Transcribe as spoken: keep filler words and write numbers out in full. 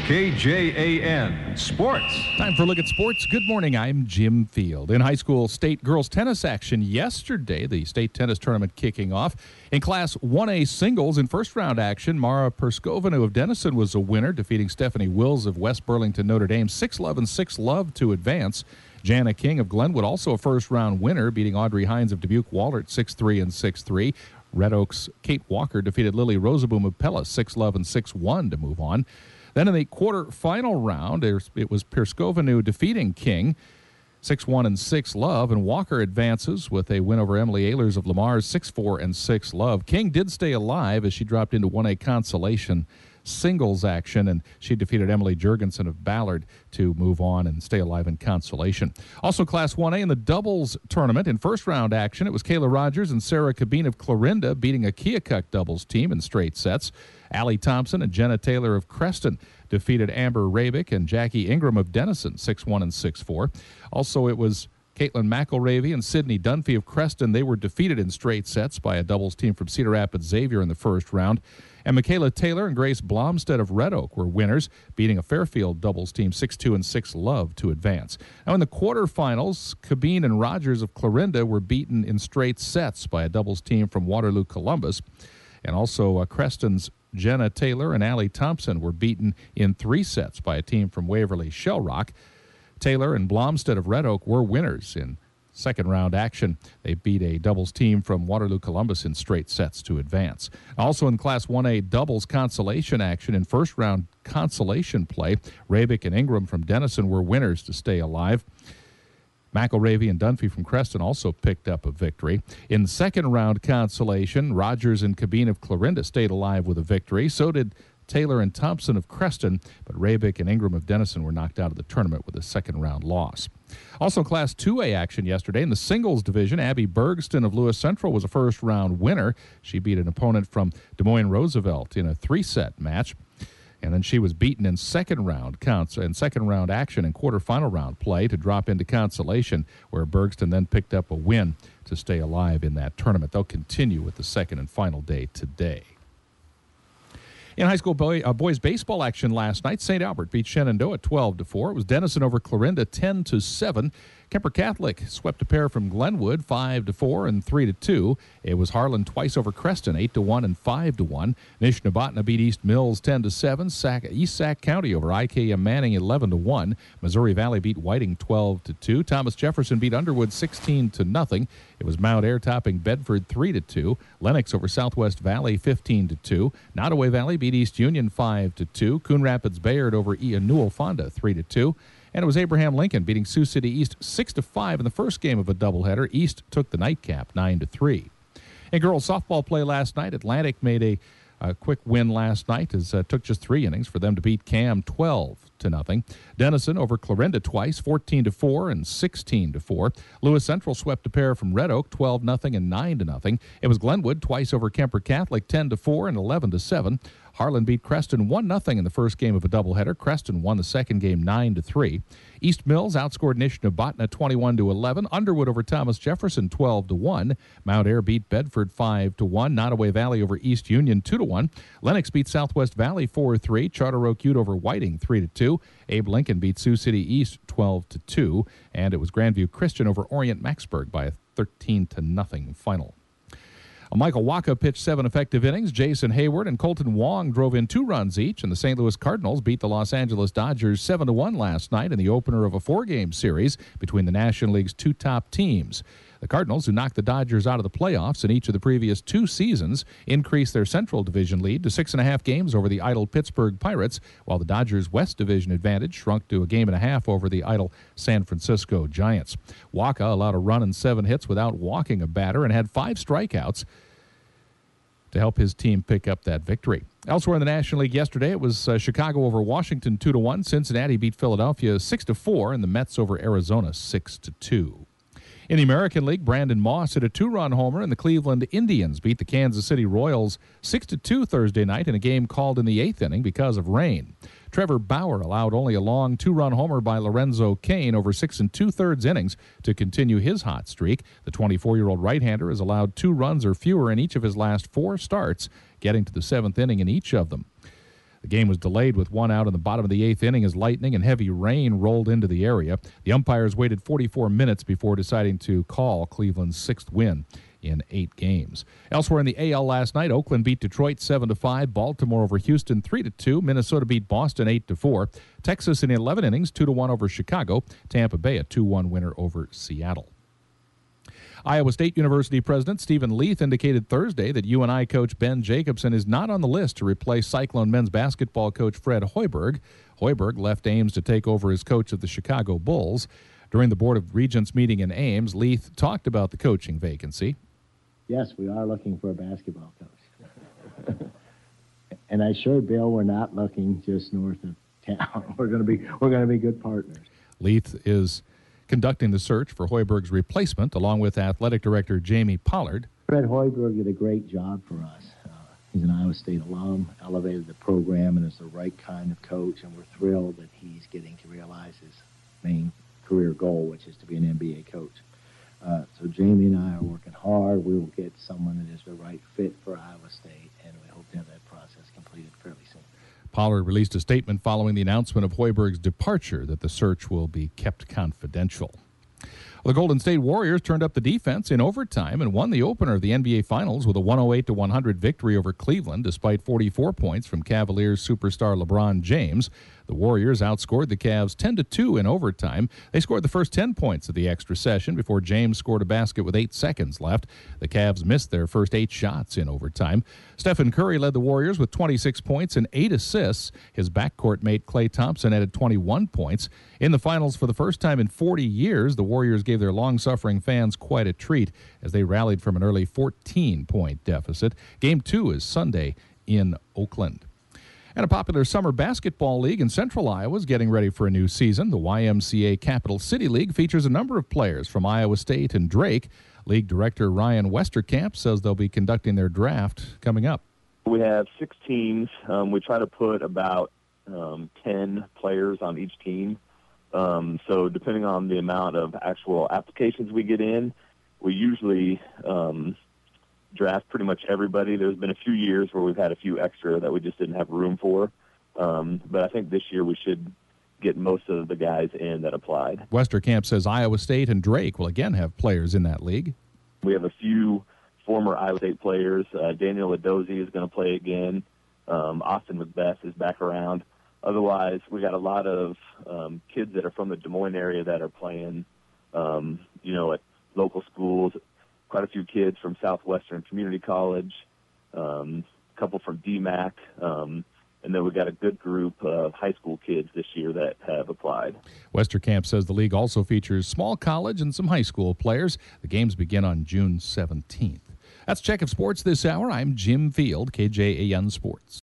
K J A N Sports. Time for a look at sports. Good morning. I'm Jim Field. In high school state girls tennis action yesterday, the state tennis tournament kicking off. In Class one A singles, in first round action, Mara Perskovanu of Denison was a winner, defeating Stephanie Wills of West Burlington Notre Dame six love and six love to advance. Jana King of Glenwood, also a first round winner, beating Audrey Hines of Dubuque Wahlert six three and six three. Red Oak's Kate Walker defeated Lily Rosaboom of Pella six love and six one to move on. Then in the quarterfinal round, it was Perskovanu defeating King six one and six love, and Walker advances with a win over Emily Ehlers of Lamar's six four and six love. King did stay alive as she dropped into one A consolation singles action, and she defeated Emily Jurgensen of Ballard to move on and stay alive in consolation. Also Class one A in the doubles tournament, in first round action, it was Kayla Rogers and Sarah Cabine of Clarinda beating a Keokuk doubles team in straight sets. Allie Thompson and Jenna Taylor of Creston defeated Amber Rabick and Jackie Ingram of Denison six one and six four. Also, it was Caitlin McElravy and Sydney Dunphy of Creston. They were defeated in straight sets by a doubles team from Cedar Rapids Xavier in the first round. And Michaela Taylor and Grace Blomstead of Red Oak were winners, beating a Fairfield doubles team six two and six love to advance. Now in the quarterfinals, Cabine and Rogers of Clarinda were beaten in straight sets by a doubles team from Waterloo Columbus. And also uh, Creston's Jenna Taylor and Allie Thompson were beaten in three sets by a team from Waverly Shell Rock. Taylor and Blomstead of Red Oak were winners in second round action. They beat a doubles team from Waterloo Columbus in straight sets to advance. Also in Class one A doubles consolation action, in first round consolation play, Rabick and Ingram from Denison were winners to stay alive. McElravy and Dunphy from Creston also picked up a victory. In second round consolation, Rogers and Cabine of Clarinda stayed alive with a victory. So did Taylor and Thompson of Creston, but Rabick and Ingram of Denison were knocked out of the tournament with a second round loss. Also Class two A action yesterday in the singles division, Abby Bergston of Lewis Central was a first round winner. She beat an opponent from Des Moines Roosevelt in a three-set match. And then she was beaten in second round counts in second round action and quarterfinal round play to drop into consolation, where Bergston then picked up a win to stay alive in that tournament. They'll continue with the second and final day today. In high school boy, uh, boys baseball action last night, Saint Albert beat Shenandoah twelve to four. It was Denison over Clarinda ten to seven. Kemper Catholic swept a pair from Glenwood five to four and three to two. It was Harlan twice over Creston eight to one and five to one. Nishnabotna beat East Mills ten to seven. Sac, East Sac County over I K M Manning eleven to one. Missouri Valley beat Whiting twelve to two. Thomas Jefferson beat Underwood sixteen to nothing. It was Mount Ayr topping Bedford three to two. Lennox over Southwest Valley fifteen to two. Nottoway Valley beat East Union five to two. Coon Rapids Bayard over E. Newell Fonda three to two. And it was Abraham Lincoln beating Sioux City East six to five in the first game of a doubleheader. East took the nightcap nine to three. In girls softball play last night, Atlantic made a, a quick win last night as it uh, took just three innings for them to beat Cam twelve to nothing. Denison over Clarinda twice, fourteen to four and sixteen to four. Lewis Central swept a pair from Red Oak, twelve nothing and nine to nothing. It was Glenwood twice over Kemper Catholic, ten to four and eleven to seven. Harlan beat Creston one nothing in the first game of a doubleheader. Creston won the second game nine to three. East Mills outscored Nishnabotna twenty-one to eleven. Underwood over Thomas Jefferson twelve to one. Mount Ayr beat Bedford five to one. Nottoway Valley over East Union two to one. Lennox beat Southwest Valley four to three. Charter Oak Ute over Whiting three to two. Abe Lincoln beat Sioux City East twelve to two. And it was Grandview Christian over Orient Maxburg by a thirteen to nothing final. Michael Waka pitched seven effective innings. Jason Hayward and Colton Wong drove in two runs each, and the Saint Louis Cardinals beat the Los Angeles Dodgers seven to one last night in the opener of a four-game series between the National League's two top teams. The Cardinals, who knocked the Dodgers out of the playoffs in each of the previous two seasons, increased their Central Division lead to six and a half games over the idle Pittsburgh Pirates, while the Dodgers' West Division advantage shrunk to a game and a half over the idle San Francisco Giants. Waka allowed a run and seven hits without walking a batter and had five strikeouts to help his team pick up that victory. Elsewhere in the National League yesterday, it was uh, Chicago over Washington two to one. Cincinnati beat Philadelphia six to four, and the Mets over Arizona six to two. In the American League, Brandon Moss hit a two-run homer, and the Cleveland Indians beat the Kansas City Royals six to two Thursday night in a game called in the eighth inning because of rain. Trevor Bauer allowed only a long two-run homer by Lorenzo Cain over six and two-thirds innings to continue his hot streak. The twenty-four-year-old right-hander has allowed two runs or fewer in each of his last four starts, getting to the seventh inning in each of them. The game was delayed with one out in the bottom of the eighth inning as lightning and heavy rain rolled into the area. The umpires waited forty-four minutes before deciding to call Cleveland's sixth win in eight games. Elsewhere in the A L last night, Oakland beat Detroit seven to five, Baltimore over Houston three to two, Minnesota beat Boston eight to four, Texas in eleven innings two to one over Chicago, Tampa Bay a two one winner over Seattle. Iowa State University President Stephen Leith indicated Thursday that U N I coach Ben Jacobson is not on the list to replace Cyclone men's basketball coach Fred Hoiberg. Hoiberg left Ames to take over as coach of the Chicago Bulls. During the Board of Regents meeting in Ames, Leith talked about the coaching vacancy. Yes, we are looking for a basketball coach. And I assured Bill we're not looking just north of town. We're going to be we're going to be good partners. Leith is conducting the search for Hoiberg's replacement, along with athletic director Jamie Pollard. Fred Hoiberg did a great job for us. Uh, he's an Iowa State alum, elevated the program, and is the right kind of coach, and we're thrilled that he's getting to realize his main career goal, which is to be an N B A coach. Uh, so Jamie and I are working hard. We will get someone that is the right fit for Iowa State, and we hope to have that process completed fairly soon. Pollard released a statement following the announcement of Hoiberg's departure that the search will be kept confidential. The Golden State Warriors turned up the defense in overtime and won the opener of the N B A Finals with a one oh eight to one hundred victory over Cleveland despite forty-four points from Cavaliers superstar LeBron James. The Warriors outscored the Cavs ten to two in overtime. They scored the first ten points of the extra session before James scored a basket with eight seconds left. The Cavs missed their first eight shots in overtime. Stephen Curry led the Warriors with twenty-six points and eight assists. His backcourt mate Klay Thompson added twenty-one points. In the finals for the first time in forty years, the Warriors gave their long-suffering fans quite a treat as they rallied from an early fourteen-point deficit. Game two is Sunday in Oakland. And a popular summer basketball league in central Iowa is getting ready for a new season. The Y M C A Capital City League features a number of players from Iowa State and Drake. League director Ryan Westerkamp says they'll be conducting their draft coming up. We have six teams. Um, we try to put about um, ten players on each team. Um, so depending on the amount of actual applications we get in, we usually um, draft pretty much everybody. There's been a few years where we've had a few extra that we just didn't have room for. Um, but I think this year we should get most of the guys in that applied. Westerkamp says Iowa State and Drake will again have players in that league. We have a few former Iowa State players. Uh, Daniel Adozie is going to play again. Um, Austin Macbeth is back around. Otherwise, we got a lot of um, kids that are from the Des Moines area that are playing, um, you know, at local schools. Quite a few kids from Southwestern Community College, um, a couple from D MAC, um, and then we got a good group of high school kids this year that have applied. Westerkamp says the league also features small college and some high school players. The games begin on June seventeenth. That's Check of Sports this hour. I'm Jim Field, K J A N Sports.